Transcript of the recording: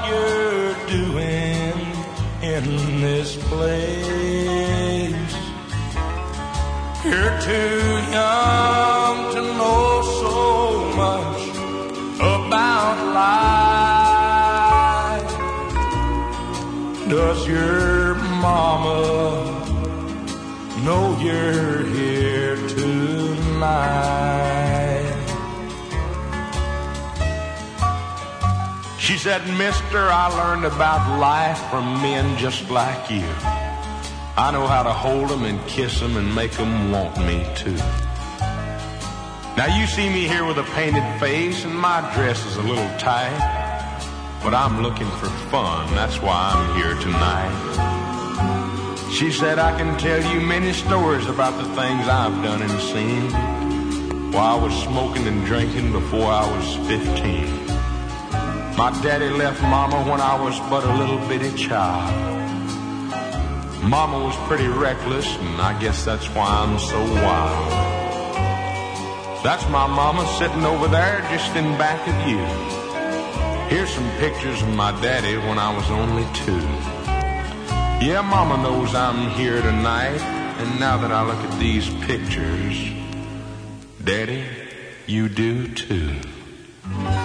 you're doing in this place. You're too young to know so much about life. Does your mama know you're here tonight? She said, mister, I learned about life from men just like you. I know how to hold them and kiss them and make them want me too. Now you see me here with a painted face and my dress is a little tight, but I'm looking for fun, that's why I'm here tonight. She said, I can tell you many stories about the things I've done and seen while I was smoking and drinking before I was 15. My daddy left Mama when I was but a little bitty child. Mama was pretty reckless, and I guess that's why I'm so wild. That's my mama sitting over there just in back of you. Here's some pictures of my daddy when I was only 2. Yeah, Mama knows I'm here tonight, and now that I look at these pictures, Daddy, you do too.